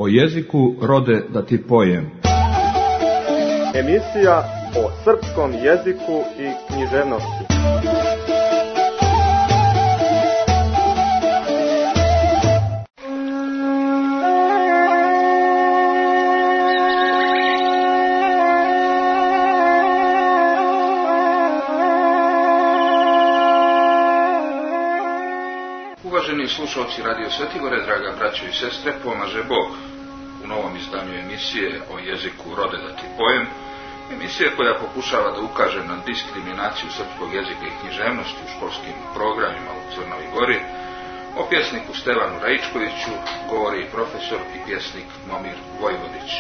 jeziku rode da ti pojem. Emisija o srpskom jeziku i književnosti. Uvaženi slušalci Radio Svetigore, draga braćo i sestre, pomaže Bog. U novom izdanju emisije o jeziku rode da ti pojem, emisija koja pokušava da ukaže na diskriminaciju srpskog jezika i književnosti u školskim programima u Crnoj Gori, o pjesniku Stevanu Raičkoviću govori profesor i pjesnik Momir Vojvodić.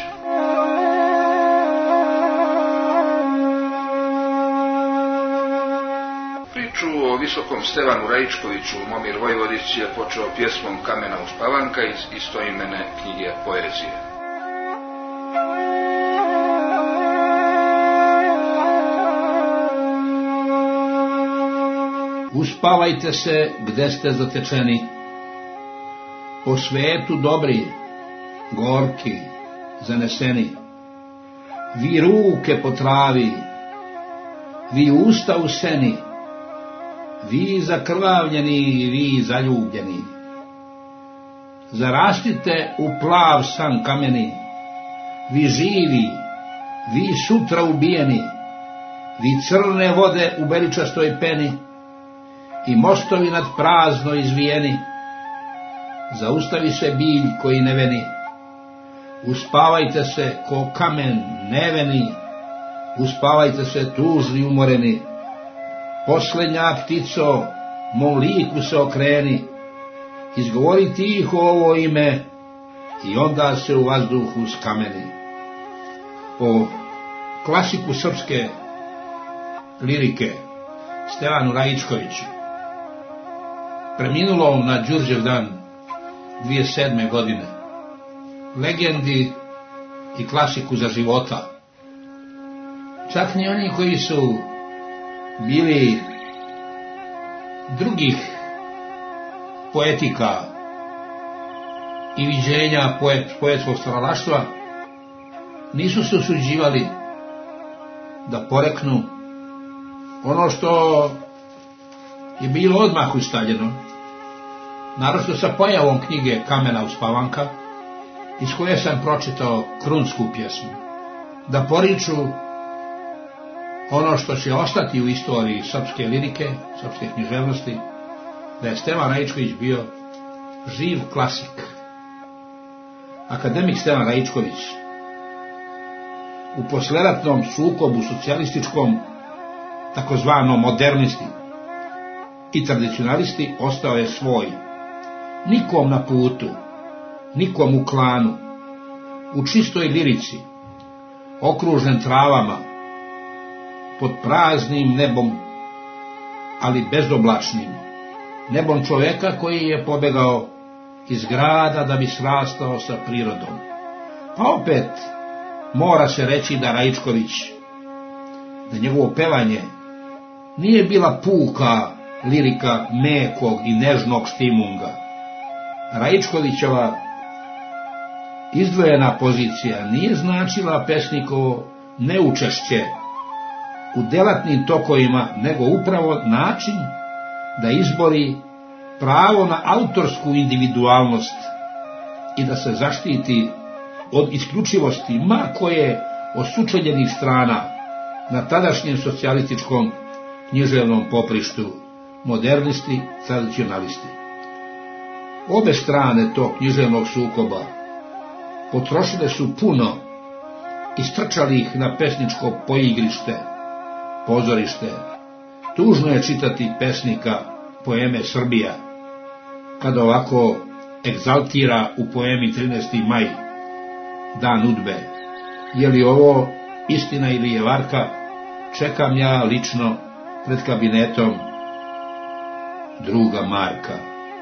Priču o visokom Stevanu Raičkoviću Momir Vojvodić je počeo pjesmom Kamena uspavanka iz istoimene knjige poezije. Uspavajte se gde ste zatečeni, po svetu dobri, gorki, zaneseni, vi ruke po travi, vi usta u seni, vi zakrvavljeni, vi zaljubljeni. Zarastite u plav san kameni, vi živi, vi sutra ubijeni, vi crne vode u beličastoj peni i mostovi nad prazno izvijeni. Zaustavi se bilj koji ne veni, uspavajte se ko kamen neveni, uspavajte se tužni umoreni. Poslednja ptico, mom liku se okreni, izgovori tiho ovo ime i onda se u vazduhu skameni. O klasiku srpske lirike Stevanu Raičkoviću, preminulom na Đurđevdan 2007. godine, legendi i klasiku za života. Čak ni oni koji su bili drugih poetika i viđenja poetskog stvaralaštva nisu se usuđivali da poreknu ono što je bilo odmah ustaljeno, naročito sa pojavom knjige Kamena uspavanka, iz koje sam pročitao krunsku pjesmu, da poriču ono što će ostati u istoriji srpske lirike, srpske književnosti, da je Stevan Raičković bio živ klasik. Akademik Stevan Raičković u posleratnom sukobu socijalističkom, takozvanom modernisti i tradicionalisti, ostao je svoj. Nikom na putu, nikom u klanu, u čistoj lirici, okružen travama, pod praznim nebom, ali bezoblačnim, nebom čoveka koji je pobegao iz grada da bi srastao sa prirodom. Pa opet mora se reći da Raičković, da njegovo pevanje nije bila puka lirika mekog i nežnog stimunga. Raičkovićeva izdvojena pozicija nije značila pesnikovo neučešće u delatnim tokovima, nego upravo način da izbori pravo na autorsku individualnost i da se zaštiti od isključivosti ma koje od sučeljenih strana na tadašnjem socijalističkom književnom poprištu, modernisti, tradicionalisti. Obe strane tog književnog sukoba potrošile su puno i strčali ih na pesničko poigrište, pozorište. Tužno je čitati pesnika poeme Srbija, kada ovako egzaltira u poemi 13. maj, dan udbe. Je li ovo istina ili je varka, čekam ja lično pred kabinetom druga Marka.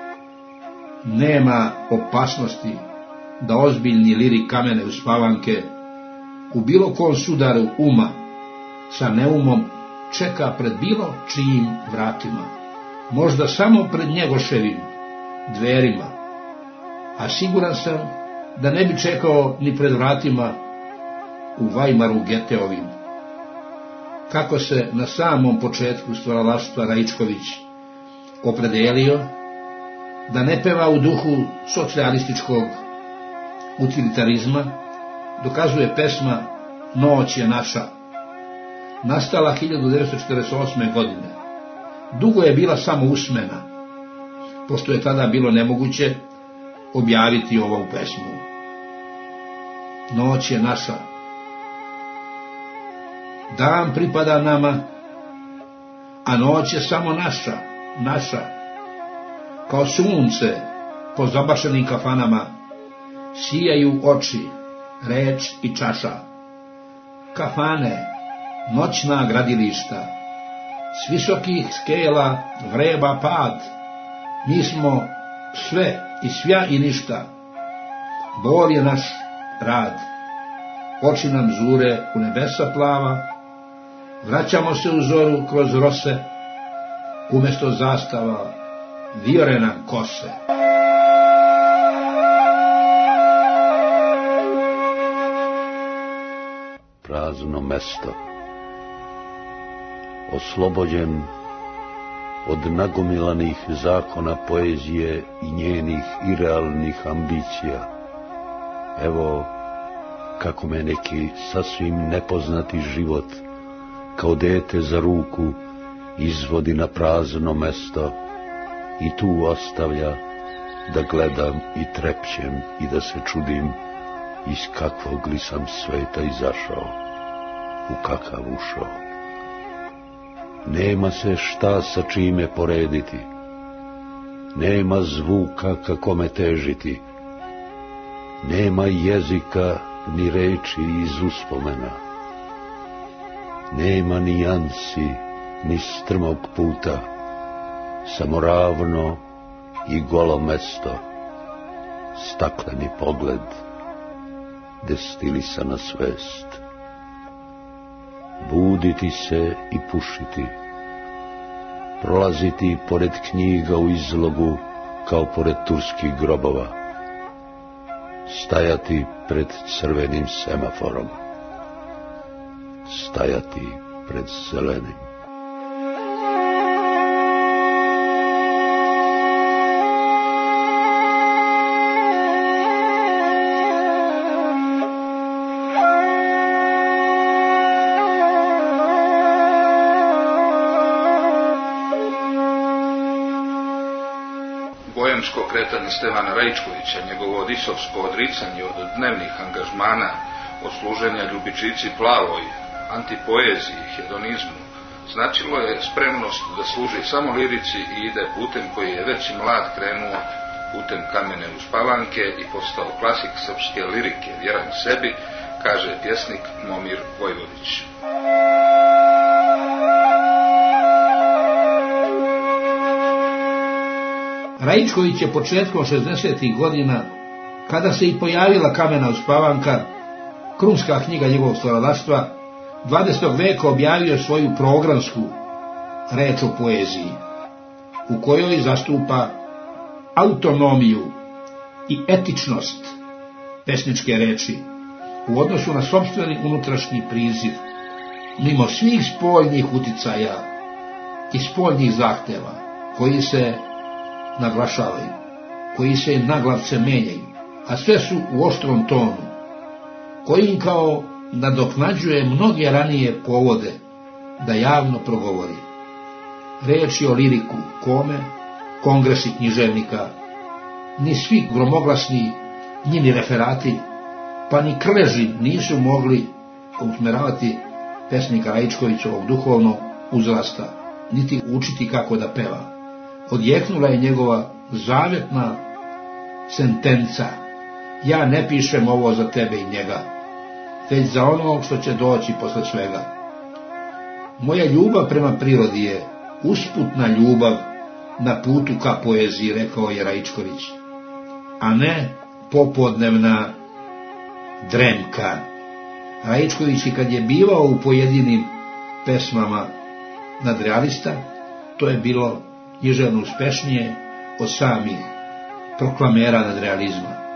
Nema opasnosti da ozbiljni lirik Kamene uspavanke u bilo kom sudaru uma sa neumom čeka pred bilo čijim vratima, možda samo pred Njegoševim dverima, a siguran sam da ne bi čekao ni pred vratima u Weimaru Goetheovim. Kako se na samom početku stvaralaštva Raičković opredelio da ne peva u duhu socijalističkog utilitarizma, dokazuje pesma Noć je naša, nastala 1948. godine. Dugo je bila samo usmena, pošto je tada bilo nemoguće objaviti ovu pesmu. Noć je naša. Dan pripada nama, a noć je samo naša, naša. Kao sunce po zabašenim kafanama sijaju oči, reč i čaša. Kafane, noćna gradilišta, s visokih skela vreba pad. Mi smo sve i svja i ništa. Bol je naš rad. Oči nam zure u nebesa plava. Vraćamo se u zoru kroz rose. Umjesto zastava vijore nam kose. Prazno mesto, oslobođen od nagomilanih zakona poezije i njenih irealnih ambicija. Evo kako me neki sasvim nepoznati život, kao dete za ruku, izvodi na prazno mesto i tu ostavlja da gledam i trepćem i da se čudim iz kakvog li sam sveta izašao, u kakav ušao. Nema se šta sa čime porediti, nema zvuka ka kome težiti, nema jezika ni reči iz uspomena, nema nijansi ni strmog puta, samo ravno i golo mesto, stakleni pogled, destilisana svest. Buditi se i pušiti, prolaziti pored knjiga u izlogu kao pored turskih grobova, stajati pred crvenim semaforom, stajati pred zelenim. Boemsko kretanje Stevana Raičkovića, njegovo odisovsko odricanje od dnevnih angažmana, od služenja ljubičici plavoj, antipoeziji i hedonizmu, značilo je spremnost da služi samo lirici i ide putem koji je već i mlad krenuo, putem Kamene uspavanke i postao klasik srpske lirike, vjeran sebi, kaže pjesnik Momir Vojvodić. Raičković je početkom 60. godina, kada se i pojavila Kamena uspavanka, krunska knjiga njegovog stvaralaštva, 20. veka objavio svoju programsku reč o poeziji, u kojoj zastupa autonomiju i etičnost pesničke reči u odnosu na sopstveni unutrašnji priziv, mimo svih spoljnih uticaja i spoljnih zahteva koji se naglašavaju, koji se naglavce menjaju, a sve su u oštrom tonu, koji im kao nadoknađuje mnoge ranije povode da javno progovori. Reč je o liriku kome kongresi književnika, ni svi gromoglasni, njini referati, pa ni krleži nisu mogli usmeravati pesnika Raičkovićevog duhovno uzrasta, niti učiti kako da peva. Odjeknula je njegova zavetna sentenca: ja ne pišem ovo za tebe i njega, već za ono što će doći posle svega. Moja ljubav prema prirodi je usputna ljubav na putu ka poeziji, rekao je Raičković, a ne popodnevna dremka. Raičković, kad je bivao u pojedinim pesmama nadrealista, to je bilo književno uspešnije od samih proklamera nadrealizma.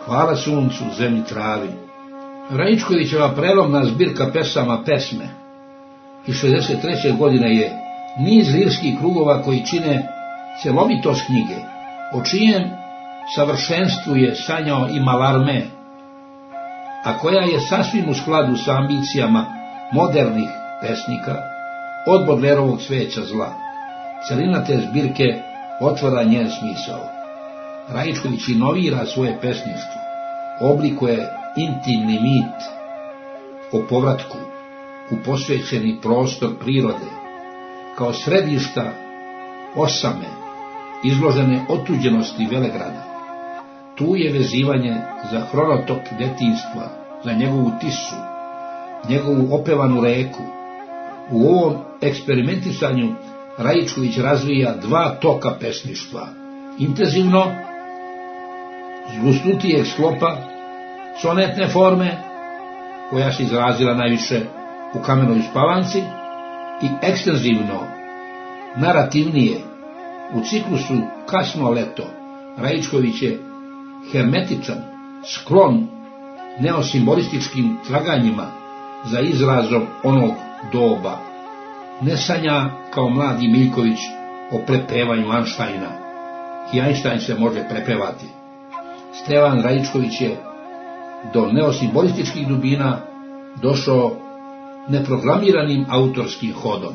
Hvala suncu, zemlji, travi. Raičkovićeva prelomna zbirka pesama Pesme iz 63. godine je niz lirskih krugova koji čine cjelovitost knjige, o čijem savršenstvu je sanjao i Mallarmé, a koja je sasvim u skladu sa ambicijama modernih pesnika od Baudelaireovog Cveća zla. Celina te zbirke otvara njen smisao. Raičković inovira svoje pesništvo, oblikuje intimni mit o povratku u posvećeni prostor prirode, kao središta osame, izložene otuđenosti Velegrada. Tu je vezivanje za hronotok detinjstva, za njegovu Tisu, njegovu opevanu reku. U ovom eksperimentisanju Raičković razvija dva toka pesništva, intenzivno, zgusnutijeg sklopa, sonetne forme, koja se izrazila najviše u Kamenoj uspavanci, i ekstenzivno, narativnije, u ciklusu Kasno leto. Raičković je hermetičan, sklon neosimbolističkim traganjima za izrazom onog doba. Ne sanja kao mladi Miljković o prepevanju Einsteina. I Einstein se može prepevati. Stevan Raičković je do neosimbolističkih dubina došao neprogramiranim autorskim hodom.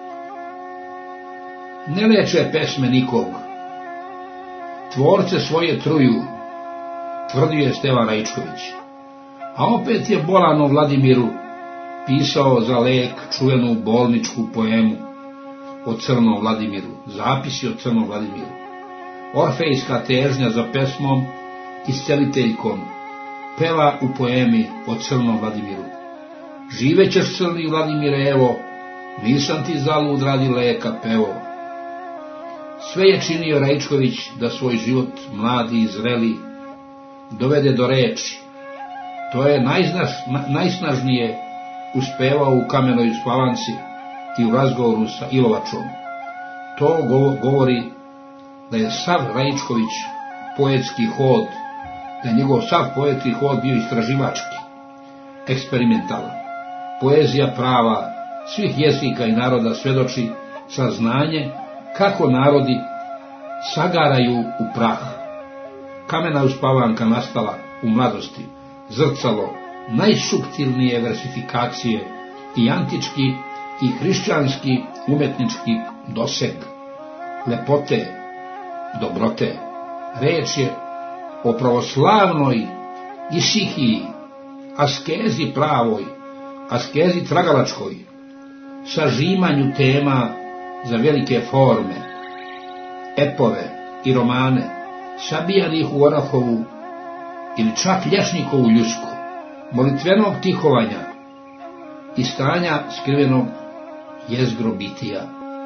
Ne leče pesme nikog, tvorce svoje truju, tvrdio je Stevan Raičković. A opet je bolan Vladimiru pisao za lek čuvenu bolničku poemu o Crnom Vladimiru, zapisi o Crnom Vladimiru. Orfejska težnja za pesmom, isceliteljkom, peva u poemi o Crnom Vladimiru. Živećeš, crni Vladimire, evo, nisam ti zalud radi leka pevo. Sve je činio Raičković da svoj život, mladi i zreli, dovede do reči. To je najsnažnije uspevao u Kamenoj uspavanci i u razgovoru sa Ilovačom. To govori da je sav Raičković poetski hod, da je njegov sav poetski hod bio istraživački, eksperimentalan. Poezija prava svih jezika i naroda svjedoči saznanje kako narodi sagaraju u prah. Kamena uspavanka nastala u mladosti, zrcalo najsuptilnije versifikacije i antički i hrišćanski umetnički doseg, lepote, dobrote. Reč je o pravoslavnoj isihiji, askezi pravoj, askezi tragalačkoj, sažimanju tema za velike forme, epove i romane, sabijanih u orahovu ili čak lješnikovu ljusku, molitvenog tihovanja i stanja skrivenog jezgro bitija.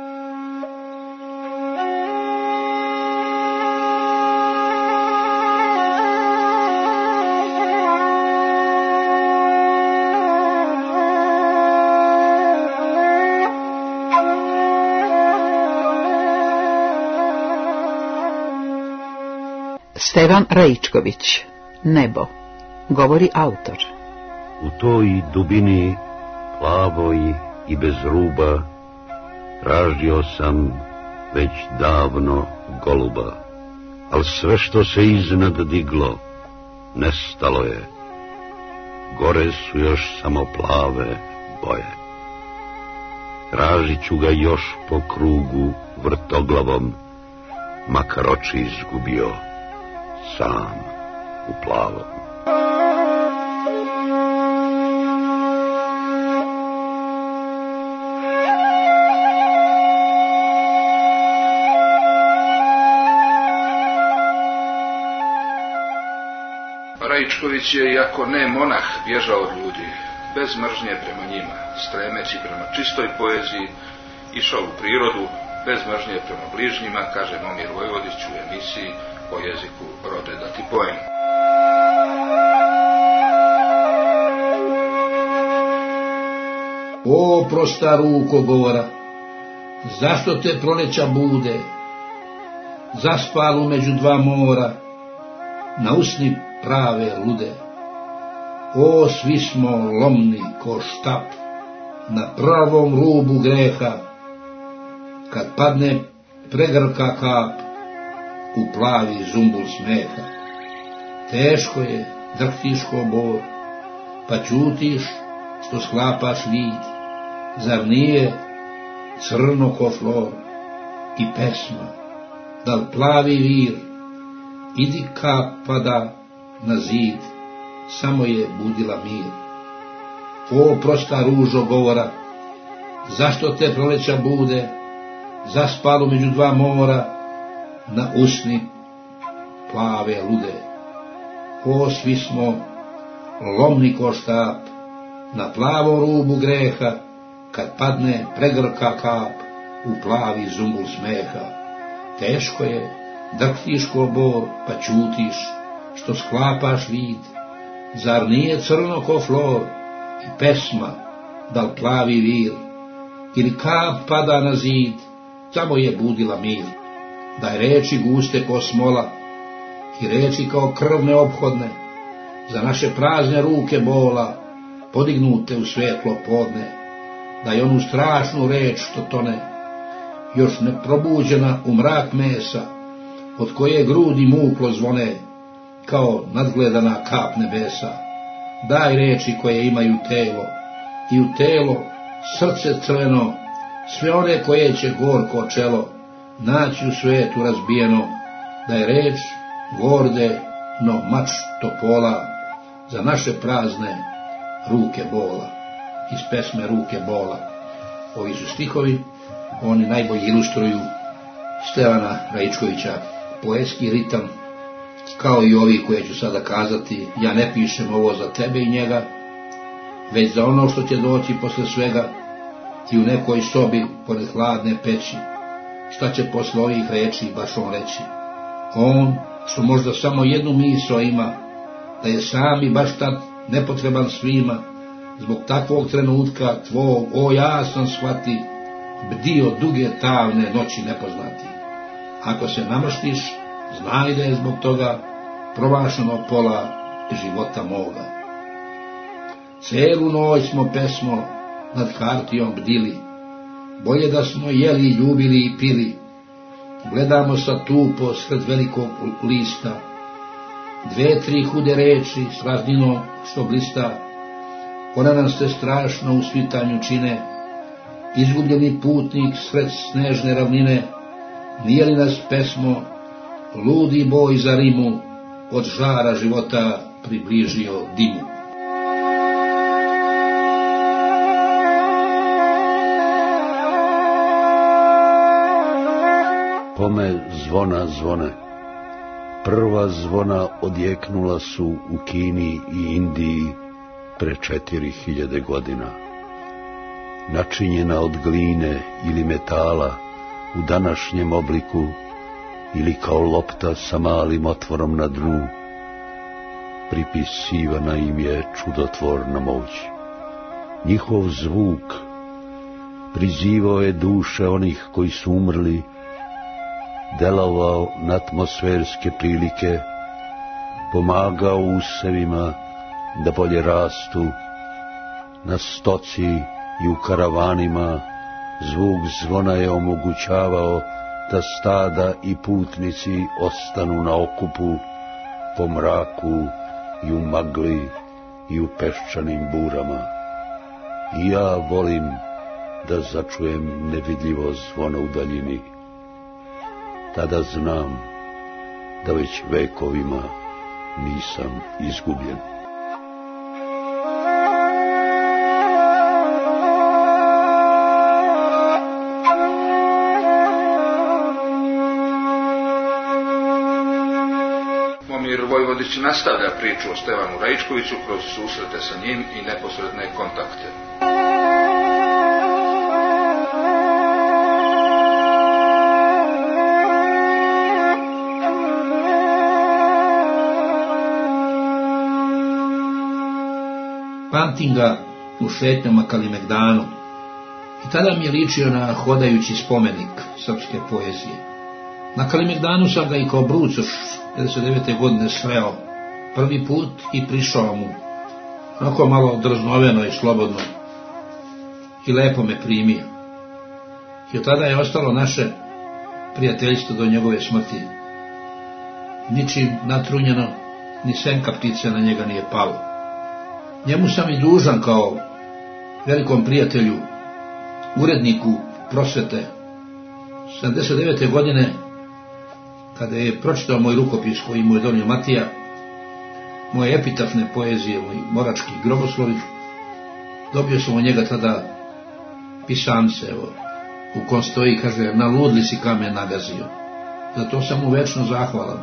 Stevan Raičković, Nebo, govori autor. U toj dubini, plavoj i bez ruba, tražio sam već davno goluba, al sve što se iznad diglo, nestalo je. Gore su još samo plave boje. Tražit ću ga još po krugu vrtoglavom, makar oči izgubio sam u plavom. Raičković je, iako ne monah, bježao od ljudi, bez mržnje prema njima, stremeći prema čistoj poeziji, išao u prirodu, bez mržnje prema bližnjima, kaže Momir Vojvodić u emisiji o jeziku Rode da ti pojem. O prosta ruko govora, zašto te proleća bude, zaspalu među dva mora, na usni prave lude. O, svi smo lomni ko štap na pravom rubu greha, kad padne pregrka kap u plavi zumbul smeha. Teško je, drhtiš ko bor, pa ćutiš što sklapaš vid. Zar nije crno ko flor i pesma, da li plavi vir, idi kap pada na zid, samo je budila mir. O, prosta ružo govora, zašto te proleća bude, zaspalo među dva mora, na usni plave lude. O, svi smo lomni ko štap na plavom rubu greha, kad padne pregrka kap u plavi zumbul smeha. Teško je, drhtiš ko bor, pa ćutiš što sklapaš vid. Zar nije crno ko flor i pesma, da li plavi vir, ili kap pada na zid, samo je budila mir. Daj reči guste ko smola i reči kao krv neophodne, za naše prazne ruke bola, podignute u svetlo podne. Daj onu strašnu reč što tone, još neprobuđena u mrak mesa, od koje grudi muklo zvone, kao nadgledana kap nebesa. Daj reči koje imaju telo, i u telo srce crveno, sve one koje će gorko čelo naći u svetu razbijeno. Daj reč gorde, no mač topola, za naše prazne ruke bola. Iz pesme Ruke bola. Ovi su stihovi, oni najbolje ilustruju Stevana Raičkovića, poetski ritam, kao i ovi koje ću sada kazati. Ja ne pišem ovo za tebe i njega, već za ono što će doći posle svega, i u nekoj sobi pored hladne peći, šta će posle ovih reči baš on reći. On, što možda samo jednu misao ima, da je sam i baš tad nepotreban svima, zbog takvog trenutka tvog, o, ja sam shvati, bdio duge tamne noći nepoznati. Ako se namrštiš, znaj da je zbog toga promašeno pola života moga. Celu noć smo pesmo nad hartijom bdili, bolje da smo jeli, ljubili i pili. Gledamo sa tupo sred velikog lista, dve, tri hude reči s razninom što blista. Ona nam se strašno u svitanju čine, izgubljeni putnik sred snežne ravnine. Nije li nas pesmo, ludi boj za rimu, od žara života približio dimu. Pome zvona zvone. Prva zvona odjeknula su u Kini i Indiji pre 4000 godina. Načinjena od gline ili metala u današnjem obliku ili kao lopta sa malim otvorom na dnu, pripisivana im je čudotvorna moć. Njihov zvuk prizivao je duše onih koji su umrli, delovao na atmosferske prilike, pomagao usevima da bolje rastu, na stoci i u karavanima. Zvuk zvona je omogućavao da stada i putnici ostanu na okupu, po mraku i u magli i u peščanim burama. I ja volim da začujem nevidljivo zvono u daljini. Tada znam da već vekovima nisam izgubljen. Momir Vojvodić nastavlja priču o Stevanu Raičkoviću kroz susrete sa njim i neposredne kontakte. Pamtim ga u šetnjama Kalimegdanu i tada mi je ličio na hodajući spomenik srpske poezije. Na Kalimegdanu sam ga i kao brucoš 1959. godine sreo prvi put i prišao mu, onako malo drznoveno i slobodno, i lepo me primio. I od tada je ostalo naše prijateljstvo do njegove smrti. Ničim natrunjeno, ni senka ptice na njega nije palo. Njemu sam i dužan kao velikom prijatelju, uredniku prosvete. 79. godine, kada je pročitao moj rukopis koji mu je donio Matija, moje epitafne poezije, moj morački groboslovi, dobio sam od njega tada pisamce, evo, u kom stoji, kaže, na ludli si kamen nagazio. Zato sam mu večno zahvalan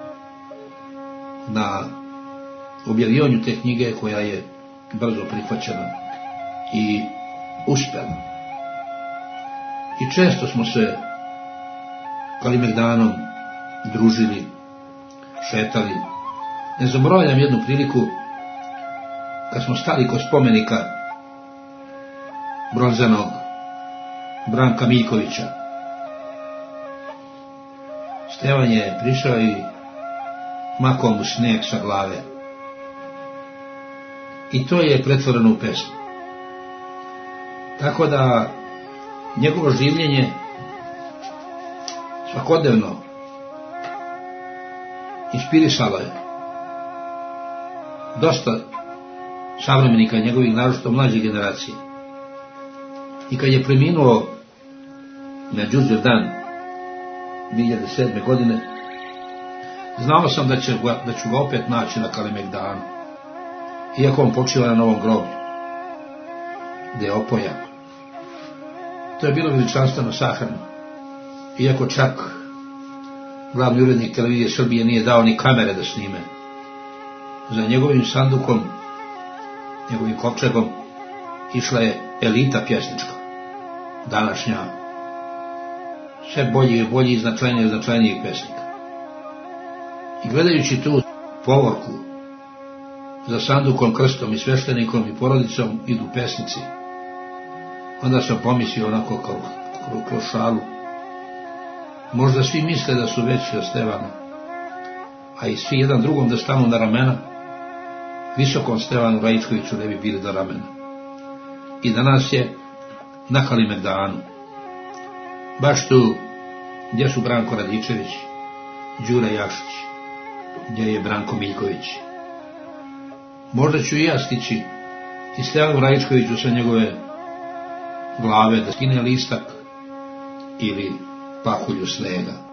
na objavljivanju te knjige koja je brzo prihvaćena i uspjela. I često smo se Kalimegdanom družili, šetali. Ne zaboravljam jednu priliku kad smo stali kod spomenika bronzanog Branka Miljkovića. Stevan je prišao i makao mu snijeg sa glave. I to je pretvoreno u pesmu. Tako da njegovo življenje svakodnevno inspirisalo je dosta savremenika njegovih, naročito mlađe generacije. I kad je preminuo na Đurđev dan 2007. godine, znao sam da ću ga opet naći na Kalemegdanu, iako on počiva na novom groblju, gdje je opojan. To je bilo veličanstveno sahrano, iako čak glavni urednik televizije Srbije nije dao ni kamere da snime. Za njegovim sandukom, njegovim kovčegom, išla je elita pjesnička, današnja, sve bolji i bolji i značajnijih pesnika. I gledajući tu povorku, za sandukom, krstom i sveštenikom i porodicom idu pesnici, onda sam pomislio onako kroz šalu, možda svi misle da su veći od Stevana, a i svi jedan drugom da stanu na ramena, visokom Stevanu Raičkoviću ne bi bili do ramena. I danas je na Kalemegdanu, baš tu gdje su Branko Radičević, Đure Jakšić, gdje je Branko Miljković. Možda ću i ja stići i Stevanu Raičkoviću sa njegove glave da skine listak ili pahulju snega.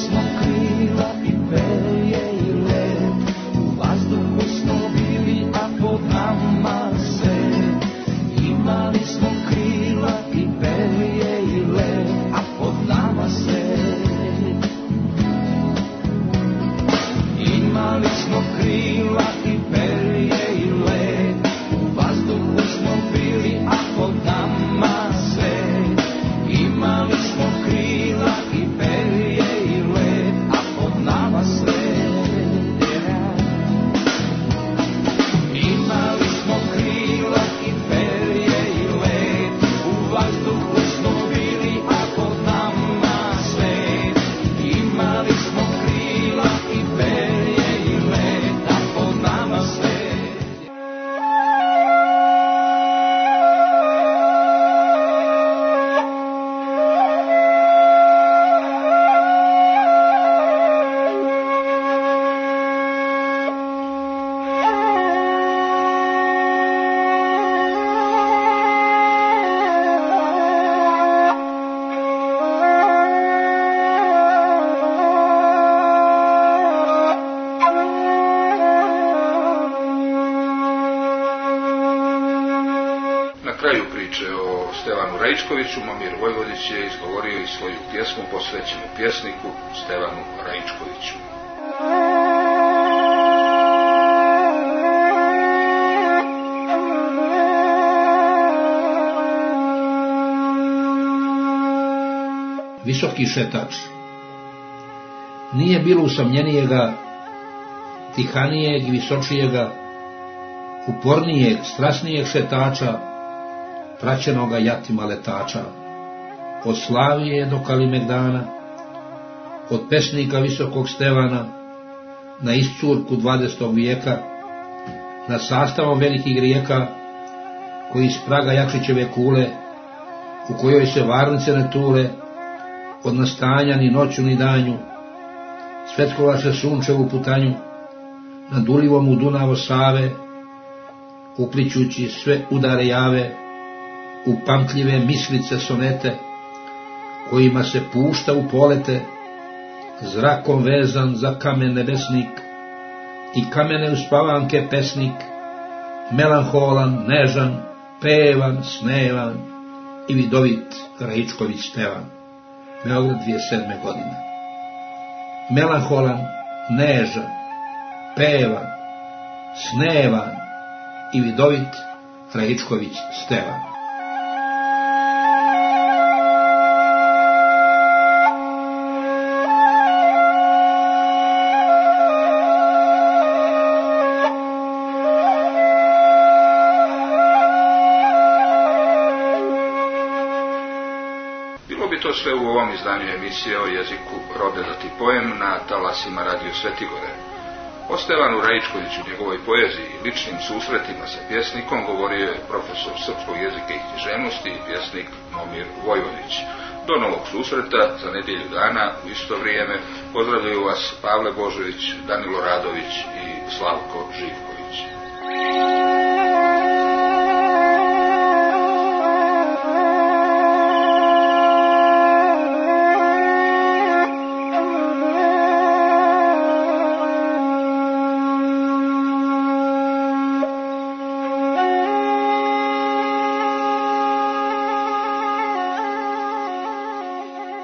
Stevanu Raičkoviću, Momir Vojvodić je izgovorio i svoju pjesmu posvećenu pjesniku Stevanu Raičkoviću. Visoki šetač. Nije bilo usamljenijega, tihanijeg i visočijega, upornijeg, strasnijeg šetača, praćenoga jatima letača, od Slavije do Kalimegdana, od pesnika Visokog Stevana, na iscurku 20. vijeka, na sastavom velikih rijeka, koji iz praga Jakšićeve kule, u kojoj se varnice ne tule, od nastanja ni noću ni danju, svetkova se sunčevu putanju, nad ulivom u Dunavo Save, upličući sve udare jave, u pamtljive mislice sonete, kojima se pušta u polete, zrakom vezan za kamen nebesnik, i kamene uspavanke pesnik, melanholan, nežan, pevan, snevan i vidovit Raičković Stevan. Beograd 2007. godine. Melanholan, nežan, pevan, snevan i vidovit Raičković Stevan. To sve u ovom izdanju emisije o jeziku Rode da ti pojem na talasima Radio Svetigore. O Stevanu Raičkoviću, njegovoj poeziji i ličnim susretima sa pjesnikom govorio je profesor srpskog jezika i književnosti i pjesnik Momir Vojvodić. Do novog susreta za nedjelju dana u isto vrijeme pozdravljaju vas Pavle Božović, Danilo Radović i Slavko Živković.